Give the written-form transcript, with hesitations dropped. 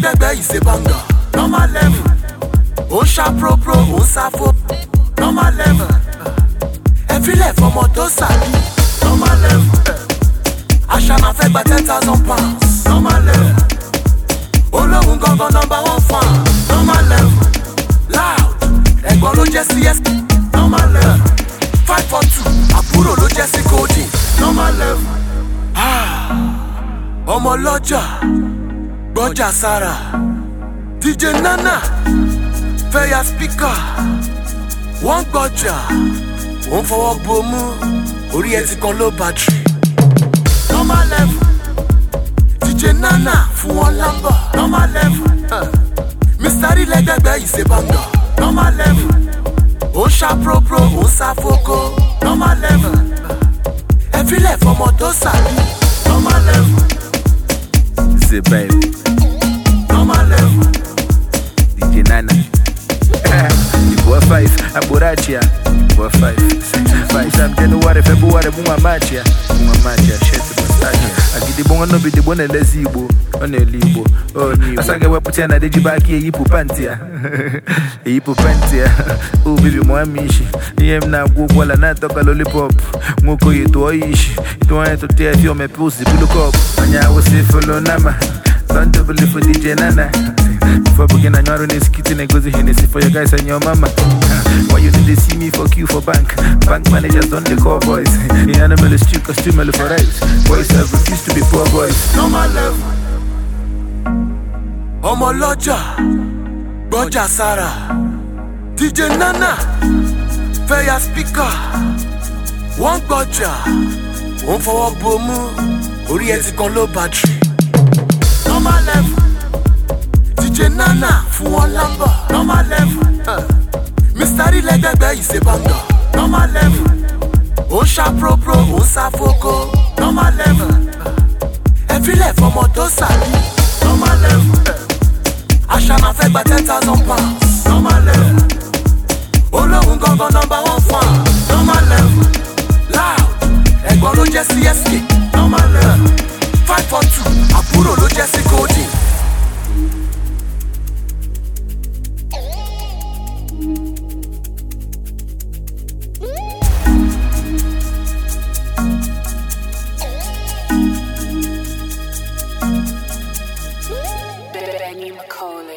lẹ́gbẹ̀gbẹ̀ ìṣe banga. Normal level. Ó ṣá pro ó ṣàfò. Normal level. Ẹ filẹ̀ fọmọ tó sàbí. Normal level. Àṣà máa fẹ́ gba 10,000 pounds. Normal level. Olóhùn gangan #1 fan. Normal level. Loud. Ẹ̀gbọ́n ló jẹ́ CS. Normal level. 542. Àbúrò ló jẹ́ sí coding. Normal level. Ọmọ lọ́jà. Gbọ́jà sára. DJ Nana. Fẹ́yà speaker. Wọ́n gbọ́jà. Wọ́n fọwọ́ bomú. Orí ẹ̀ ti kan low battery. Normal level. DJ Nana fún wọn lámbà. Normal level. Mr. Lẹ́gbẹ̀gbẹ̀ ìṣe banga. Normal level. Ó ṣá pro ó ṣàfókó. Normal level. Ẹ filẹ̀ fọmọ tó sàbí. Normal level. Say baby. Normal level. DJ Nana. Boy 5, Aburachia. Boy 5, 65. Sam January, February, Mumamachia. Shit, Mustache. I get the bone, no be the bone, let's see, on a libo. Oh, I sang a weapon, I did you back here, Yipupantia. Yipupantia. Oh, baby, Moamishi. Yem now go while I not talk a lollipop. Moko you to Oish. You want to tear your me pussy, look up. And I was safe for Lonama. Don't believe for DJ Nana. Before begin, I know this kitchen and goes Hennessy for your guys and your mama. Why you did they see me for queue for bank? Bank managers don't they call boys. The animal is cheap, costume for rice. Boys have refused to be poor boys. Normal level. Ọmọ lọ́jà. Gbọ́jà sára. DJ Nana. Fẹ́yà speaker. Wọ́n gbọ́jà. Wọ́n fọwọ́ bomú. Orí ẹ̀ ti kan low battery. Normal level. DJ Nana fún wọn lámbà. Normal level. Mr. Lẹ́gbẹ̀gbẹ̀ ìṣe banga. Normal level. Ó ṣá pro ó ṣàfókó. Normal level. Ẹ filẹ̀ fọmọ tó sàbí. Normal level. Àṣà máa fẹ́ gba 10,000 pounds. Normal level. Olóhùn gangan #1 fan. Normal level. Loud. Ẹ̀gbọ́n ló jẹ́ CSK. Normal level. 542. Àbúrò ló jẹ́ sí coding. Benny McCauley.